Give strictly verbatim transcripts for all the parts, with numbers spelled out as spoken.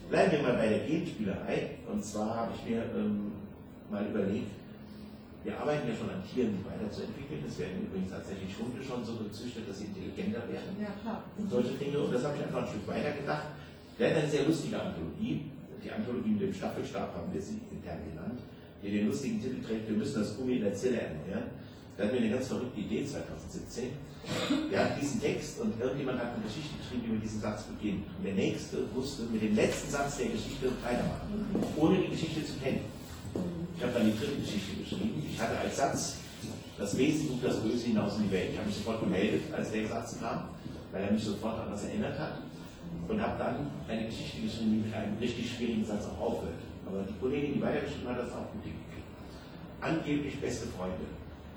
Bleiben wir mal bei der Genspielerei. Und zwar habe ich mir ähm, mal überlegt, wir arbeiten ja schon an Tieren, die weiterzuentwickeln. Es werden übrigens tatsächlich Hunde schon so gezüchtet, dass sie intelligenter werden. Ja, klar. Und solche Dinge. Und das habe ich einfach ein Stück weiter gedacht. Wir hatten eine sehr lustige Anthologie. Die Anthologie mit dem Staffelstab haben wir sie intern genannt, die den lustigen Titel trägt, wir müssen das Gummi in der Zelle erneuern. Da hatten wir eine ganz verrückte Idee zwanzig siebzehn. Wir hatten diesen Text und irgendjemand hat eine Geschichte geschrieben, die mit diesem Satz beginnt. Und der Nächste musste mit dem letzten Satz der Geschichte weitermachen, ohne die Geschichte zu kennen. Ich habe dann die dritte Geschichte geschrieben. Ich hatte als Satz das Wesen und das Böse hinaus in die Welt. Ich habe mich sofort gemeldet, als der Satz kam, weil er mich sofort an was erinnert hat. Und habe dann eine Geschichte geschrieben, die mit einem richtig schwierigen Satz auch aufhört. Aber die Kollegin, die weitergeschrieben hat, hat das auch gut hingekriegt. Angeblich beste Freunde.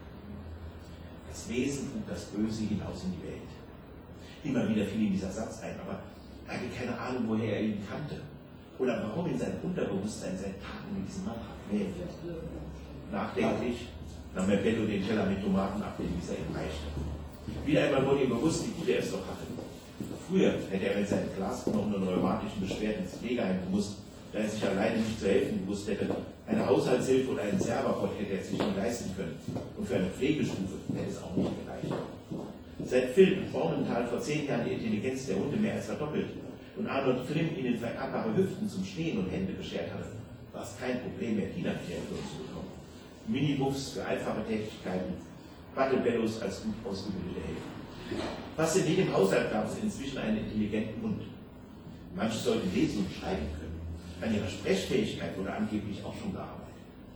Das Wesen und das Böse hinaus in die Welt. Immer wieder fiel ihm dieser Satz ein, aber er hatte keine Ahnung, woher er ihn kannte. Oder warum in seinem Unterbewusstsein seit Tagen mit diesem Mann quält. Nachdenklich nahm er Bello den Teller mit Tomaten ab, den dieser ihm reichte. Wieder einmal wurde ihm bewusst, wie gut er es doch hatte. Früher hätte er mit seinen Glasknochen und rheumatischen Beschwerden ins Pflegeheim gemusst, da er sich alleine nicht zu helfen gewusst hätte. Eine Haushaltshilfe oder einen Serverbot hätte er sich nicht leisten können. Und für eine Pflegestufe hätte es auch nicht gereicht. Seit Phil in Bormenthal vor zehn Jahren die Intelligenz der Hunde mehr als verdoppelt und Arnold Klim ihnen vererbbare Hüften zum Stehen und Hände beschert hatte, war es kein Problem mehr, Kinderkreaturen zu bekommen. Minibuffs für einfache Tätigkeiten, Battlebellos als gut ausgebildete Helfer. Fast in jedem Haushalt gab es inzwischen einen intelligenten Hund. Manche sollten lesen und schreiben können. An ihrer Sprechfähigkeit wurde angeblich auch schon gearbeitet.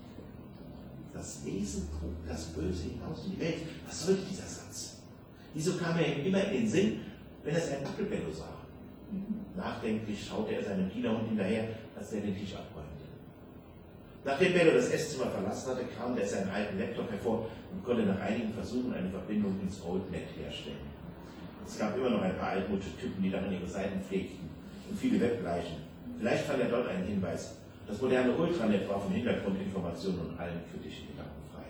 Das Wesen trug das Böse hinaus in die Welt. Was sollte dieser Satz? Wieso kam er ihm immer in den Sinn, wenn er ein Battlebello sah? Nachdenklich schaute er seinem Kinderhund hinterher, als er den Tisch abräumte. Nachdem Bello das Esszimmer verlassen hatte, kam er seinen alten Laptop hervor und konnte nach einigen Versuchen eine Verbindung ins Oldnet herstellen. Es gab immer noch ein paar altmodische Typen, die darin ihre Seiten pflegten und viele Webleichen. Vielleicht fand er dort einen Hinweis. Das moderne Ultranet war von Hintergrundinformationen und allen kritischen Gedanken frei.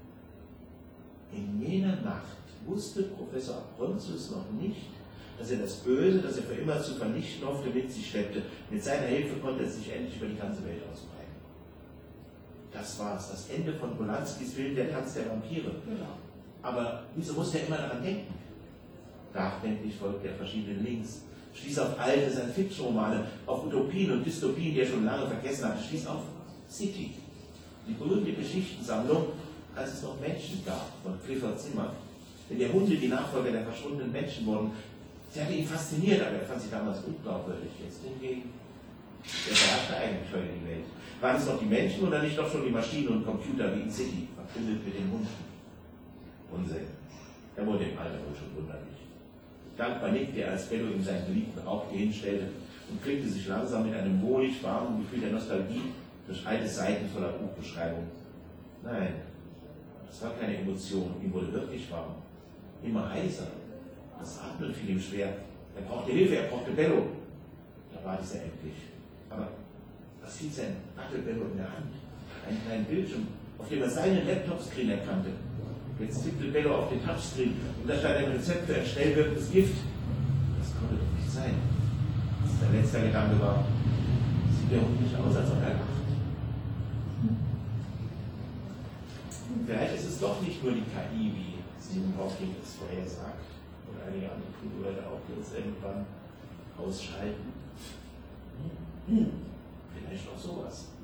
In jener Nacht wusste Professor Abrontius noch nicht, dass er das Böse, das er für immer zu vernichten hoffte, mit sich schleppte. Mit seiner Hilfe konnte es sich endlich über die ganze Welt ausbreiten. Das war's, das Ende von Polanskis Film Der Tanz der Vampire. Genau. Aber wieso musste er immer daran denken? Nachdenklich folgte er verschiedenen Links, stieß auf alte Science-Fiction-Romane, auf Utopien und Dystopien, die er schon lange vergessen hatte, stieß auf City, die berühmte Geschichtensammlung, als es noch Menschen gab, von Clifford Zimmer. Denn der Hunde die Nachfolger der verschwundenen Menschen wurden. Sie hatte ihn fasziniert, aber er fand sie damals unglaubwürdig. Jetzt hingegen, er beherrschte eigentlich heute die Welt. Waren es noch die Menschen oder nicht doch schon die Maschinen und Computer wie in City, verbündet mit den Hunden? Unsinn. Er wurde im Alter wohl schon wunderlich. Dankbar nickte er, als Bello ihm seinen beliebten Raubtier hinstellte und klickte sich langsam mit einem wohlig warmen Gefühl der Nostalgie durch alte Seiten voller Buchbeschreibungen. Nein, das war keine Emotion, ihm wurde wirklich warm. Immer heißer. Das Atmen fiel ihm schwer. Er brauchte Hilfe, er brauchte Bello. Da war dieser endlich. Aber was hielt sein Battlebello in der Hand? Einen kleinen Bildschirm, auf dem er seinen Laptop-Screen erkannte. Jetzt tippte Bello auf den Touchscreen und da stand ein Rezept für ein schnell wirkendes Gift. Das konnte doch nicht sein. Sein letzter Gedanke war, sieht der Hund nicht aus, als ob er lacht. Vielleicht ist es doch nicht nur die K I, wie Stephen Hawking es vorher sagt, oder einige andere kluge Leute auch, die uns irgendwann ausschalten. Vielleicht auch sowas.